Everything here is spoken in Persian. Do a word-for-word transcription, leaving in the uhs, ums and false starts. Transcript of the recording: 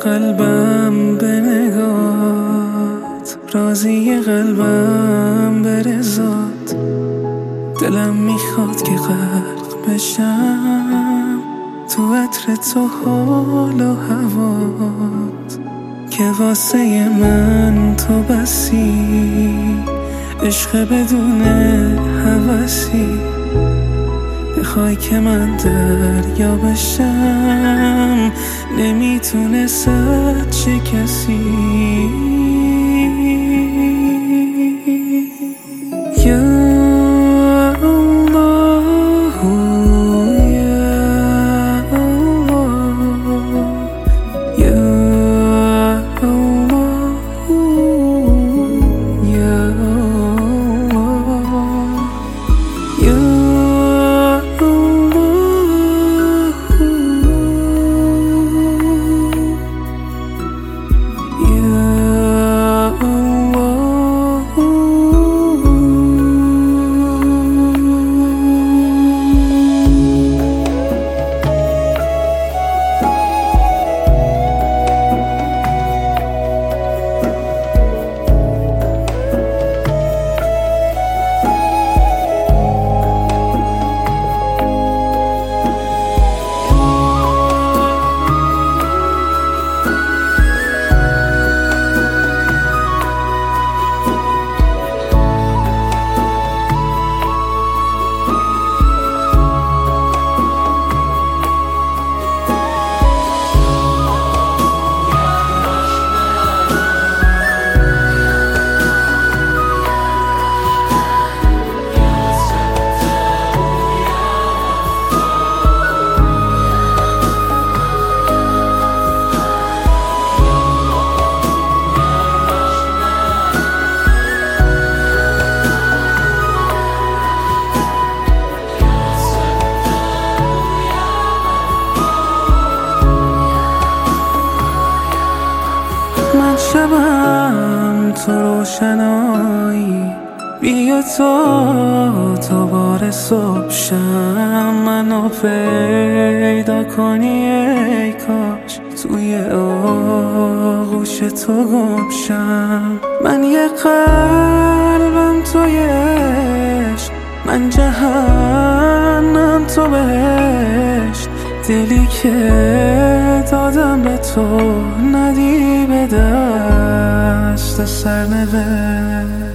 قلبم به نگات، راضی قلبم به رضات. دلم میخواد که غرق بشم تو عطر تو حال و هوات، که واسه من تو بسی عشق بدون هوسی. بخوای که من دریا بشم نمیتونه صد چه کسی. یا الله یا الله یا الله یا الله یا من شبم تو روشنایی، بیا تا تا بار صبح شم منو پیدا کنی. ای کاش توی آغوش تو گم شم. من یه قلبم توی عشق، من جهنم تو بهشت. دلی که دادم به تو ندی به دست سرنوشت.